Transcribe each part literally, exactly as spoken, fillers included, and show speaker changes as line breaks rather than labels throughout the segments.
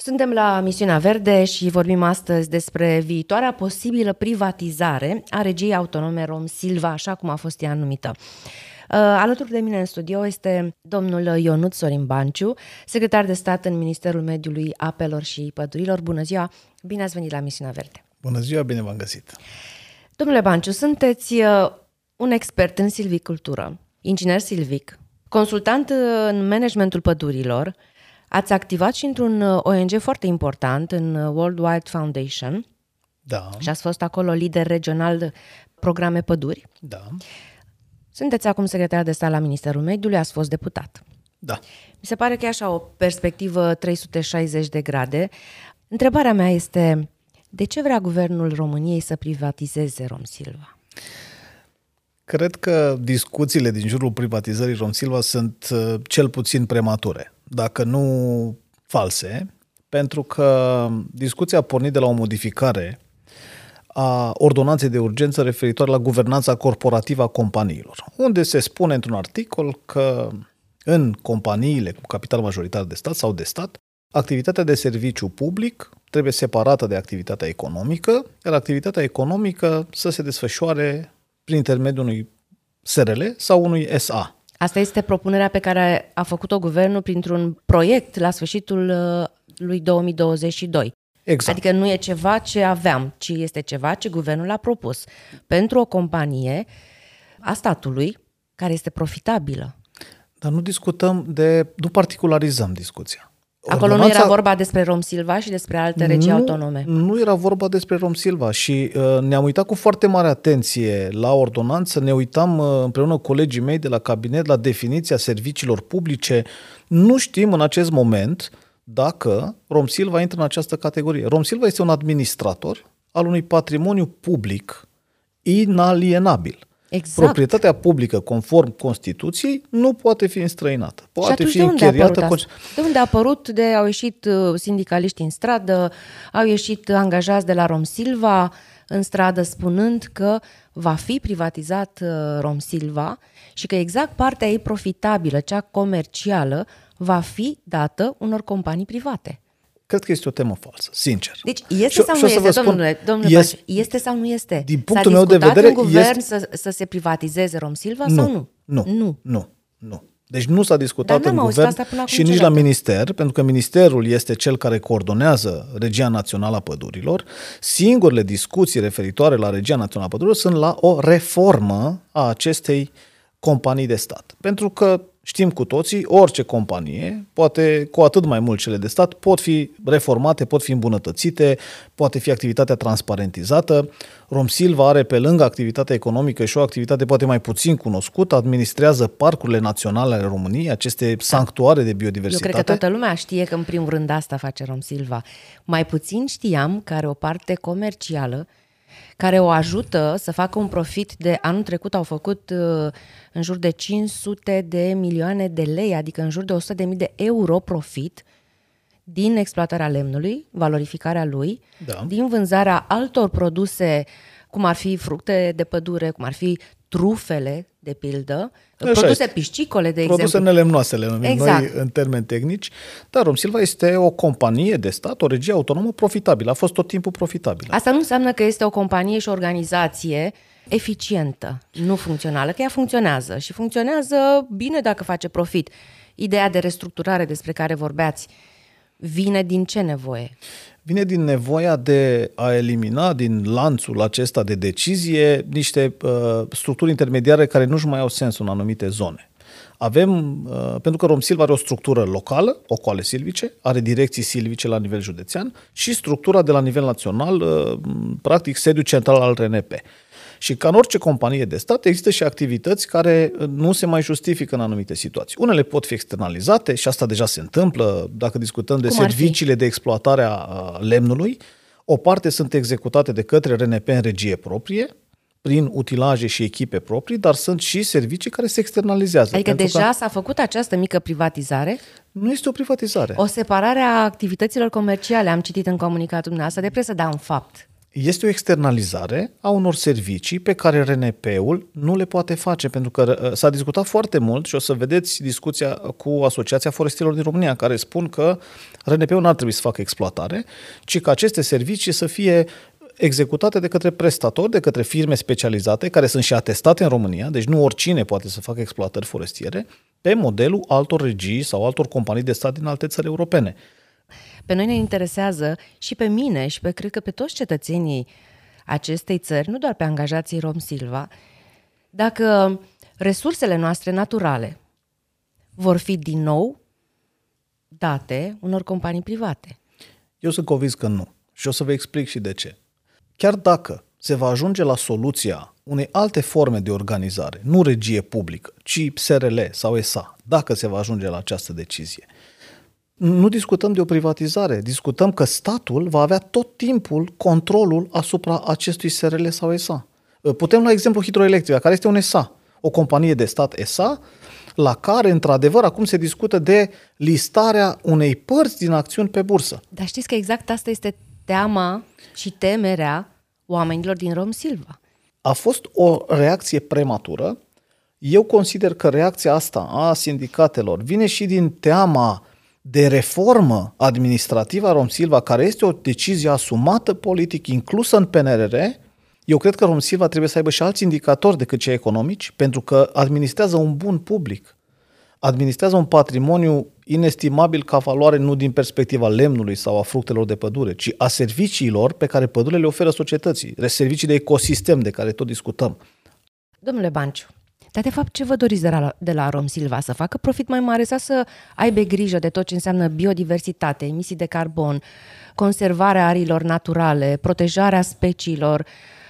Suntem la Misiunea Verde și vorbim astăzi despre viitoarea posibilă privatizare a Regiei Autonome Romsilva, așa cum a fost ea numită. Alături de mine în studio este domnul Ionuț Sorin Banciu, secretar de stat în Ministerul Mediului, Apelor și Pădurilor. Bună ziua, bine ați venit la Misiunea Verde.
Bună ziua, bine v-am găsit.
Domnule Banciu, sunteți un expert în silvicultură, inginer silvic, consultant în managementul pădurilor. Ați activat și într-un O N G foarte important, în World Wide Foundation.
Da.
Și ați fost acolo lider regional de programe păduri.
Da.
Sunteți acum secretar de stat la Ministerul Mediului, ați fost deputat.
Da.
Mi se pare că e așa o perspectivă trei sute șaizeci de grade. Întrebarea mea este, de ce vrea Guvernul României să privatizeze Romsilva?
Cred că discuțiile din jurul privatizării Romsilva sunt cel puțin premature, dacă nu false, pentru că discuția a pornit de la o modificare a ordonanței de urgență referitoare la guvernanța corporativă a companiilor, unde se spune într-un articol că în companiile cu capital majoritar de stat sau de stat, activitatea de serviciu public trebuie separată de activitatea economică, iar activitatea economică să se desfășoare prin intermediul unui S R L sau unui S A.
Asta este propunerea pe care a făcut-o guvernul printr-un proiect la sfârșitul lui două mii douăzeci și doi.
Exact.
Adică nu e ceva ce aveam, ci este ceva ce guvernul a propus pentru o companie a statului care este profitabilă.
Dar nu discutăm de, nu particularizăm discuția.
Acolo Ordonanța... nu era vorba despre Romsilva și despre alte regii
nu,
autonome.
Nu era vorba despre Romsilva și uh, ne-am uitat cu foarte mare atenție la ordonanță, ne uitam uh, împreună cu colegii mei de la cabinet la definiția serviciilor publice. Nu știm în acest moment dacă Romsilva intră în această categorie. Romsilva este un administrator al unui patrimoniu public inalienabil.
Exact.
Proprietatea publică, conform Constituției, nu poate fi înstrăinată. Poate fi închiriată.
De unde a apărut? De au ieșit sindicaliști în stradă, au ieșit angajați de la Romsilva în stradă spunând că va fi privatizat Romsilva și că exact partea ei profitabilă, cea comercială, va fi dată unor companii private.
Cred că este o temă falsă, sincer.
Deci este și, sau nu este,
spun,
domnule, domnule este, Baciu, este sau nu este?
Din punctul meu de vedere,
în guvern
este...
să, să se privatizeze Romsilva
nu,
sau nu?
Nu,
nu,
nu, nu. Deci nu s-a discutat în guvern și nici
la
minister, pentru că ministerul este cel care coordonează Regia Națională a Pădurilor. Singurele discuții referitoare la Regia Națională a Pădurilor sunt la o reformă a acestei companii de stat. Pentru că știm cu toții, orice companie, poate cu atât mai mult cele de stat, pot fi reformate, pot fi îmbunătățite, poate fi activitatea transparentizată. Romsilva are pe lângă activitatea economică și o activitate poate mai puțin cunoscută, administrează parcurile naționale ale României, aceste sanctuare de biodiversitate.
Eu cred că toată lumea știe că în primul rând asta face Romsilva. Mai puțin știam că are o parte comercială care o ajută să facă un profit de anul trecut au făcut uh, în jur de cinci sute de milioane de lei, adică în jur de o sută de mii de euro profit din exploatarea lemnului, valorificarea lui,
da. Din
vânzarea altor produse, cum ar fi fructe de pădure, cum ar fi trufele, de pildă, așa produse este. Piscicole, de
produse
exemplu.
nelemnoase, le numim
exact.
Noi în termeni tehnici. Dar Romsilva este o companie de stat, o regie autonomă profitabilă. A fost tot timpul profitabilă.
Asta nu înseamnă că este o companie și o organizație eficientă, nu funcțională, că ea funcționează și funcționează bine dacă face profit. Ideea de restructurare despre care vorbeați vine din ce nevoie?
Vine din nevoia de a elimina din lanțul acesta de decizie niște uh, structuri intermediare care nu-și mai au sens în anumite zone. Avem, uh, pentru că Romsilva are o structură locală, ocoale silvice, are direcții silvice la nivel județean și structura de la nivel național, uh, practic sediul central al R N P. Și ca în orice companie de stat există și activități care nu se mai justifică în anumite situații. Unele pot fi externalizate și asta deja se întâmplă dacă discutăm de serviciile de exploatare a lemnului. O parte sunt executate de către R N P în regie proprie, prin utilaje și echipe proprii, dar sunt și servicii care se externalizează.
Adică deja că s-a făcut această mică privatizare?
Nu este o privatizare.
O separare a activităților comerciale, am citit în comunicatul dumneavoastră de presă, dar în fapt.
Este o externalizare a unor servicii pe care R N P-ul nu le poate face, pentru că s-a discutat foarte mult și o să vedeți discuția cu Asociația Forestierilor din România, care spun că R N P-ul n-ar trebui să facă exploatare, ci că aceste servicii să fie executate de către prestatori, de către firme specializate, care sunt și atestate în România, deci nu oricine poate să facă exploatări forestiere, pe modelul altor regii sau altor companii de stat din alte țări europene.
Pe noi ne interesează și pe mine și pe cred că pe toți cetățenii acestei țări, nu doar pe angajații Romsilva, dacă resursele noastre naturale vor fi din nou date unor companii private.
Eu sunt convins că nu. Și o să vă explic și de ce. Chiar dacă se va ajunge la soluția unei alte forme de organizare, nu regie publică, ci S R L sau E S A, dacă se va ajunge la această decizie, nu discutăm de o privatizare, discutăm că statul va avea tot timpul controlul asupra acestui S R L sau E S A. Putem lua exemplu Hidroelectrica, care este un E S A, o companie de stat E S A, la care, într-adevăr, acum se discută de listarea unei părți din acțiuni pe bursă.
Dar știți că exact asta este teama și temerea oamenilor din Romsilva.
A fost o reacție prematură. Eu consider că reacția asta a sindicatelor vine și din teama de reformă administrativă a Romsilva, care este o decizie asumată politic, inclusă în P N R R. Eu cred că Romsilva trebuie să aibă și alți indicatori decât cei economici, pentru că administrează un bun public. Administrează un patrimoniu inestimabil ca valoare, nu din perspectiva lemnului sau a fructelor de pădure, ci a serviciilor pe care pădurile le oferă societății, servicii de ecosistem de care tot discutăm.
Domnule Banciu, dar de fapt ce vă doriți de la, de la Romsilva? Să facă profit mai mare sau să aibă grijă de tot ce înseamnă biodiversitate, emisii de carbon, conservarea ariilor naturale, protejarea speciilor?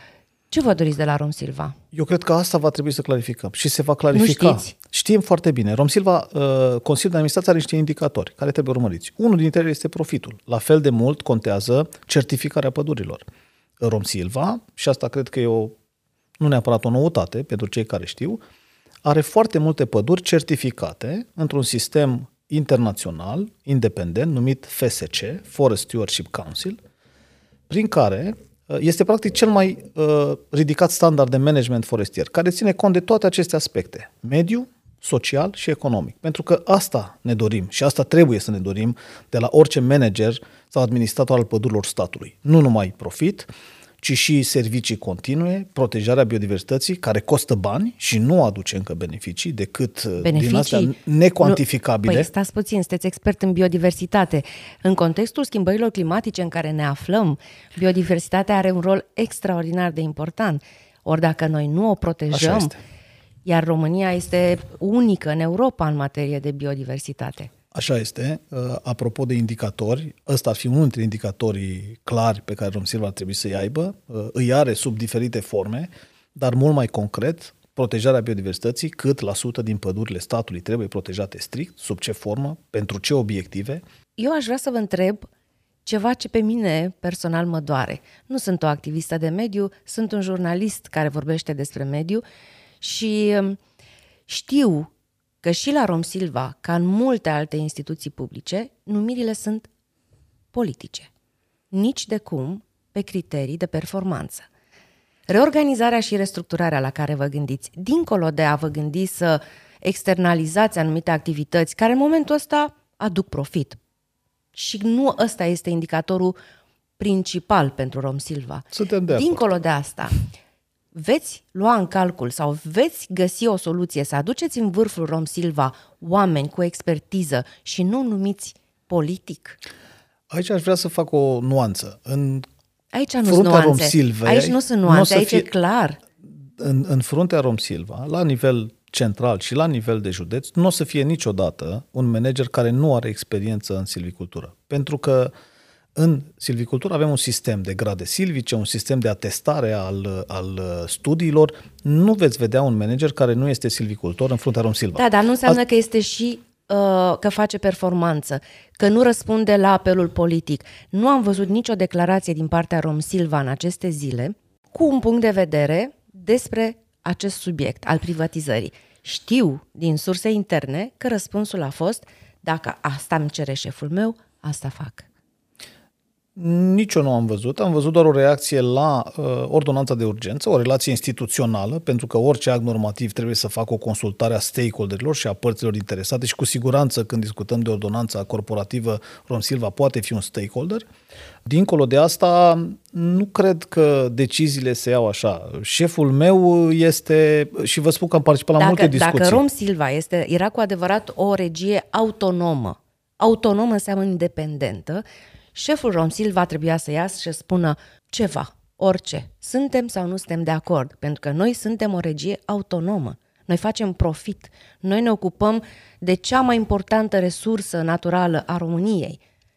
Ce vă doriți de la Romsilva?
Eu cred că asta va trebui să clarificăm și se va clarifica.
Nu știți?
Știm foarte bine. Romsilva, uh, Consiliul de Administrație are niște indicatori care trebuie urmăriți. Unul dintre ele este profitul. La fel de mult contează certificarea pădurilor. Romsilva, și asta cred că e o, nu neapărat o noutate pentru cei care știu, are foarte multe păduri certificate într-un sistem internațional, independent, numit F S C, Forest Stewardship Council, prin care este practic cel mai uh, ridicat standard de management forestier, care ține cont de toate aceste aspecte, mediu, social și economic. Pentru că asta ne dorim și asta trebuie să ne dorim de la orice manager sau administrator al pădurilor statului. Nu numai profit, ci și servicii continue, protejarea biodiversității, care costă bani și nu aduce încă beneficii decât beneficii? din astea necuantificabile.
Păi stați puțin, sunteți expert în biodiversitate. În contextul schimbărilor climatice în care ne aflăm, biodiversitatea are un rol extraordinar de important. Ori dacă noi nu o protejăm, iar România este unică în Europa în materie de biodiversitate.
Așa este. Apropo de indicatori, ăsta ar fi unul dintre indicatorii clari pe care Romsilva ar trebui să-i aibă. Îi are sub diferite forme, dar mult mai concret, protejarea biodiversității, cât la sută din pădurile statului trebuie protejate strict, sub ce formă, pentru ce obiective.
Eu aș vrea să vă întreb ceva ce pe mine personal mă doare. Nu sunt o activistă de mediu, sunt un jurnalist care vorbește despre mediu și știu că și la Romsilva, ca în multe alte instituții publice, numirile sunt politice. Nici de cum pe criterii de performanță. Reorganizarea și restructurarea la care vă gândiți, dincolo de a vă gândi să externalizați anumite activități care în momentul ăsta aduc profit. Și nu ăsta este indicatorul principal pentru Romsilva.
Suntem de
dincolo
acord.
de asta, veți lua în calcul sau veți găsi o soluție să aduceți în vârful Romsilva oameni cu expertiză și nu numiți politic?
Aici aș vrea să fac o nuanță. În
aici nu sunt nuanțe. Romsilvei, aici nu sunt nuanțe, aici fie, e clar.
În, în fruntea Romsilva, la nivel central și la nivel de județ, nu o să fie niciodată un manager care nu are experiență în silvicultură. Pentru că în silvicultură avem un sistem de grade silvice, un sistem de atestare al, al studiilor. Nu veți vedea un manager care nu este silvicultor în fruntea Romsilva.
Da, dar nu înseamnă A... că este și uh, că face performanță, că nu răspunde la apelul politic. Nu am văzut nicio declarație din partea Romsilva în aceste zile cu un punct de vedere despre acest subiect al privatizării. Știu din surse interne că răspunsul a fost: dacă asta îmi cere șeful meu, asta fac.
Nici eu nu am văzut. Am văzut doar o reacție la uh, ordonanța de urgență, o relație instituțională, pentru că orice act normativ trebuie să facă o consultare a stakeholderilor și a părților interesate și cu siguranță când discutăm de ordonanța corporativă, Romsilva poate fi un stakeholder. Dincolo de asta, nu cred că deciziile se iau așa. Șeful meu este, și vă spun că am participat la
dacă,
multe discuții.
Dacă Romsilva este, era cu adevărat o regie autonomă, autonomă înseamnă independentă, șeful Romsilva trebuia să iasă și să spună ceva, orice. Suntem sau nu suntem de acord, pentru că noi suntem o regie autonomă. Noi facem profit. Noi ne ocupăm de cea mai importantă resursă naturală a României.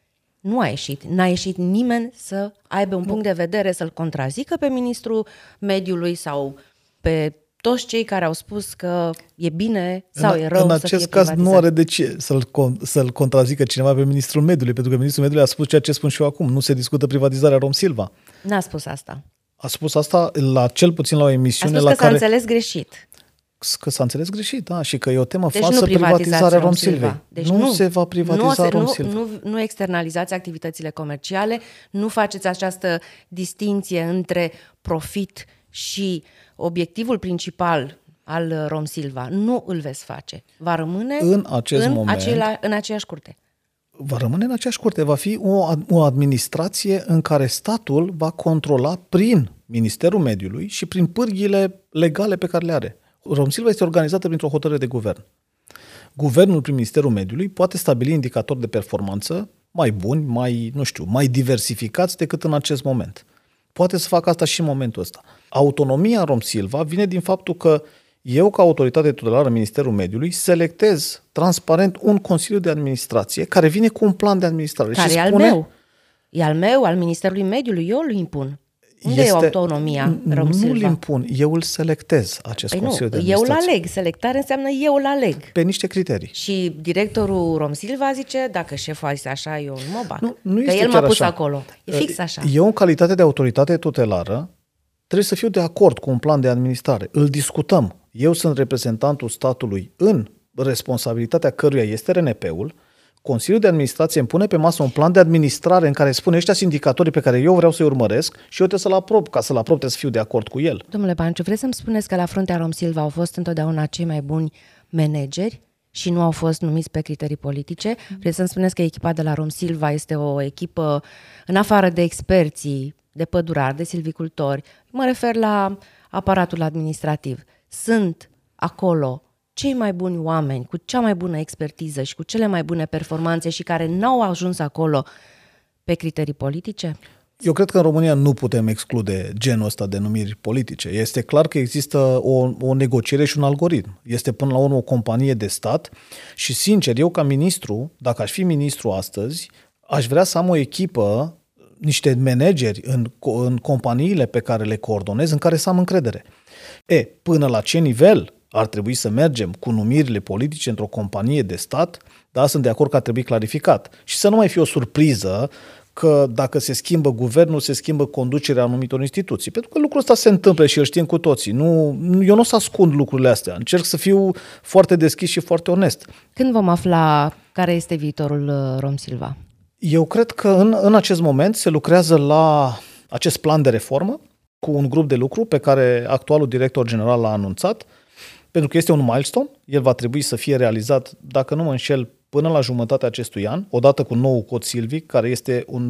Nu a ieșit. N-a ieșit nimeni să aibă un punct de vedere, să-l contrazică pe ministrul mediului sau pe toți cei care au spus că e bine sau
în,
e rău
în
să
acest
fie
caz
privatizat.
nu are de ce să-l, să-l contrazică cineva pe ministrul mediului, pentru că ministrul mediului a spus ceea ce spun și eu acum. Nu se discută privatizarea Romsilva.
N-a spus asta.
A spus asta la cel puțin la o emisiune
a spus
la
că s-a
care...
înțeles greșit.
Că s-a înțeles greșit, da, și că e o temă
Deci
falsă
nu
privatizarea Romsilvei.
Deci
nu,
nu
se va privatiza
nu,
Romsilva.
Nu, nu, nu externalizați activitățile comerciale, nu faceți această distinție între profit și obiectivul principal al Romsilva. Nu îl veți face. Va rămâne
în, acest
în,
moment,
acela, în aceeași curte.
Va rămâne în aceeași curte. Va fi o, o administrație în care statul va controla prin Ministerul Mediului și prin pârghiile legale pe care le are. Romsilva este organizată printr-o hotărâre de guvern. Guvernul, prin Ministerul Mediului, poate stabili indicatori de performanță mai buni, mai, nu știu, mai diversificați decât în acest moment. Poate să facă asta și în momentul ăsta. Autonomia Romsilva vine din faptul că eu, ca autoritate tutelară în Ministerul Mediului, selectez transparent un Consiliu de Administrație care vine cu un plan de administrare.
Care
și
e
spune,
al meu. E al meu, al Ministerului Mediului. Eu îl impun. Unde
este,
e autonomia Romsilva?
Nu îl impun, eu îl selectez, acest
păi
Consiliu
nu,
de Administrație.
eu îl aleg. Selectare înseamnă eu îl aleg.
Pe niște criterii.
Și directorul Romsilva zice, dacă șeful a zis așa, eu nu mă bag.
Nu, nu
că
este
el m-a pus
așa.
acolo. E fix așa.
Eu, în calitate de autoritate tutelară, trebuie să fiu de acord cu un plan de administrare. Îl discutăm. Eu sunt reprezentantul statului în responsabilitatea căruia este R N P-ul. Consiliul de Administrație îmi pune pe masă un plan de administrare în care spune ăștia sunt indicatorii pe care eu vreau să-i urmăresc și eu trebuie să-l aprob. Ca să-l aprob trebuie să fiu de acord cu el.
Domnule Banciu, vreți să-mi spuneți că la fruntea Romsilva au fost întotdeauna cei mai buni manageri și nu au fost numiți pe criterii politice? Vreți să-mi spuneți că echipa de la Romsilva este o echipă, în afară de experții, de pădurari, de silvicultori, mă refer la aparatul administrativ. Sunt acolo cei mai buni oameni, cu cea mai bună expertiză și cu cele mai bune performanțe și care n-au ajuns acolo pe criterii politice?
Eu cred că în România nu putem exclude genul ăsta de numiri politice. Este clar că există o, o negociere și un algoritm. Este până la urmă o companie de stat și, sincer, eu ca ministru, dacă aș fi ministru astăzi, aș vrea să am o echipă, niște manageri în, în companiile pe care le coordonez, în care să am încredere. E, până la ce nivel ar trebui să mergem cu numirile politice într-o companie de stat, da, sunt de acord că ar trebui clarificat. Și să nu mai fie o surpriză că dacă se schimbă guvernul, se schimbă conducerea anumitor instituții. Pentru că lucrul ăsta se întâmplă și îl știm cu toții. Nu, eu nu o să ascund lucrurile astea. Încerc să fiu foarte deschis și foarte onest.
Când vom afla care este viitorul Romsilva?
Eu cred că în, în acest moment se lucrează la acest plan de reformă cu un grup de lucru pe care actualul director general l-a anunțat, pentru că este un milestone. El va trebui să fie realizat, dacă nu mă înșel, până la jumătatea acestui an, odată cu nou cod silvic, care este un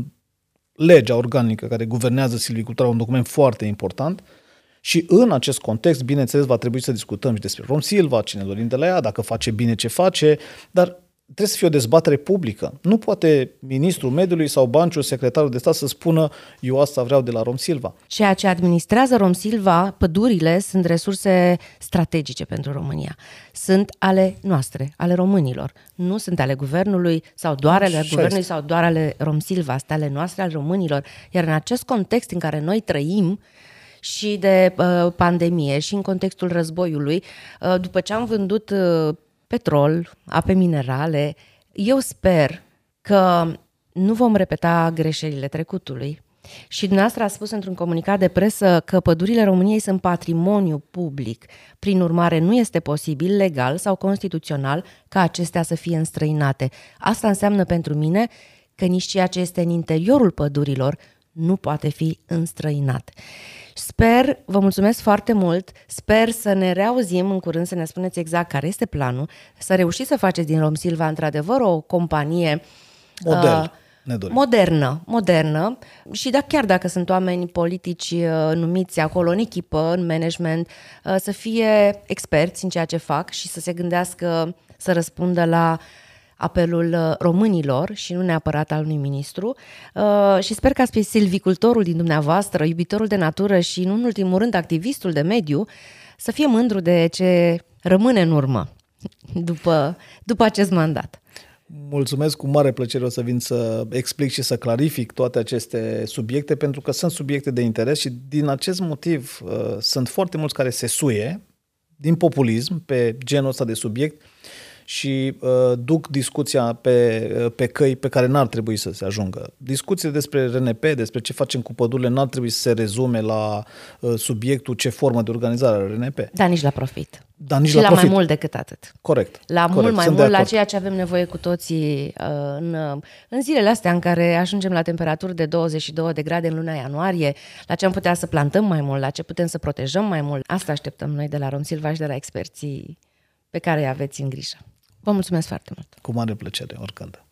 legea organică care guvernează silvicultura, un document foarte important. Și în acest context, bineînțeles, va trebui să discutăm și despre Romsilva, cine dorim de la ea, dacă face bine ce face, dar trebuie să fie o dezbatere publică. Nu poate ministrul mediului sau Banciu, secretarul de stat, să spună eu asta vreau de la Romsilva.
Ceea ce administrează Romsilva, pădurile, sunt resurse strategice pentru România. Sunt ale noastre, ale românilor. Nu sunt ale guvernului sau doar ale
Așa
guvernului
este.
sau doar ale Romsilva. Sunt ale noastre, ale românilor. Iar în acest context în care noi trăim, și de uh, pandemie și în contextul războiului, uh, după ce am vândut uh, petrol, ape minerale, eu sper că nu vom repeta greșelile trecutului. Și dumneavoastră a spus într-un comunicat de presă că pădurile României sunt patrimoniu public. Prin urmare, nu este posibil, legal sau constituțional, ca acestea să fie înstrăinate. Asta înseamnă pentru mine că nici ceea ce este în interiorul pădurilor nu poate fi înstrăinat. Sper, vă mulțumesc foarte mult, sper să ne reauzim în curând, să ne spuneți exact care este planul, să reușiți să faceți din Romsilva într-adevăr o companie
model.
Uh, modernă, modernă și da, chiar dacă sunt oameni politici uh, numiți acolo în echipă, în management, uh, să fie experți în ceea ce fac și să se gândească să răspundă la apelul românilor și nu neapărat al unui ministru. Uh, și sper că pe silvicultorul din dumneavoastră, iubitorul de natură și, în ultimul rând, activistul de mediu, să fie mândru de ce rămâne în urmă după, după acest mandat.
Mulțumesc, cu mare plăcere o să vin să explic și să clarific toate aceste subiecte, pentru că sunt subiecte de interes și din acest motiv uh, sunt foarte mulți care se suie din populism pe genul ăsta de subiect și uh, duc discuția pe, uh, pe căi pe care n-ar trebui să se ajungă. Discuțiile despre R N P, despre ce facem cu pădurile, n-ar trebui să se rezume la uh, subiectul ce formă de organizare are R N P.
Da, nici la profit.
Da, nici
și
la,
la
profit.
mai mult decât atât.
Corect.
La
corect.
mult mai
Sunt
mult, la ceea ce avem nevoie cu toții uh, în, în zilele astea în care ajungem la temperaturi de douăzeci și două de grade în luna ianuarie, la ce am putea să plantăm mai mult, la ce putem să protejăm mai mult. Asta așteptăm noi de la Romsilva și de la experții pe care îi aveți în grijă. Vă mulțumesc foarte mult!
Cu mare plăcere, oricând!